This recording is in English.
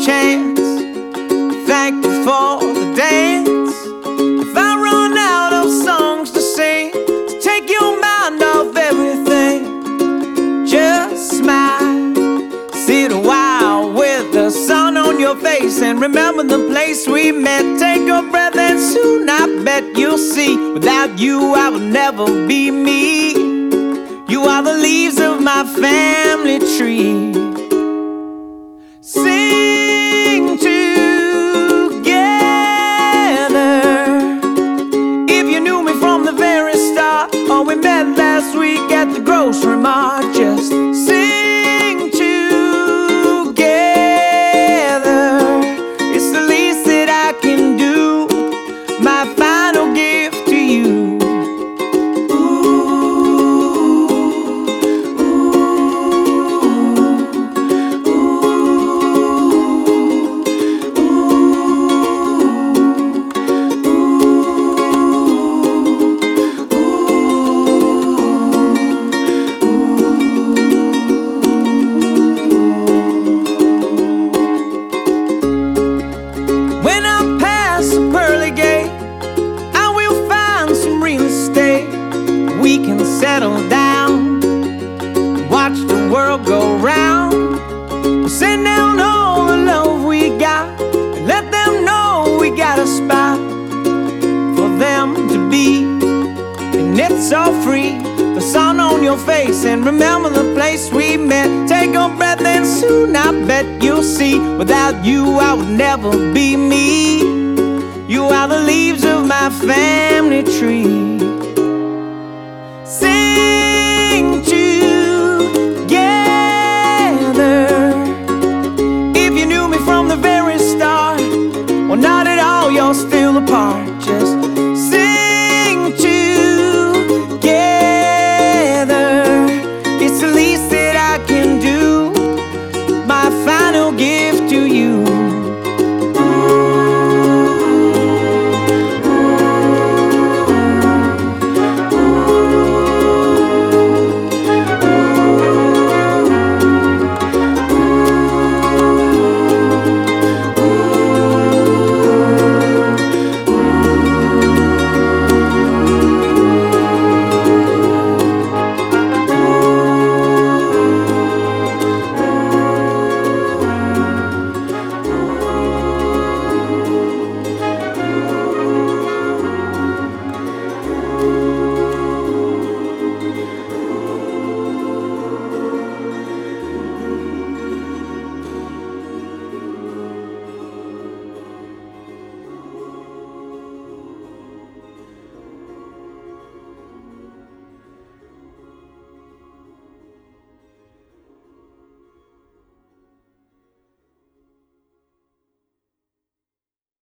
chance. Thank you for the dance. If I run out of songs to sing, to take your mind off everything, just smile. Sit a while with the sun on your face and remember the place we met. Take a breath and soon I bet you'll see, without you I would never be me. You are the leaves of my family tree. Sing together. If you knew me from the very start, or we met last week at the grocery mart, just sing together. It's the least that I can do, my final gift to you. When I pass the pearly gate, I will find some real estate. We can settle down, watch the world go round. We'll send down all the love we got, and let them know we got a spot for them to be. And it's all free, the sun on your face, and remember the place we met. Take a breath and soon I bet you'll see, without you I would never be me. You are the leaves of my family tree.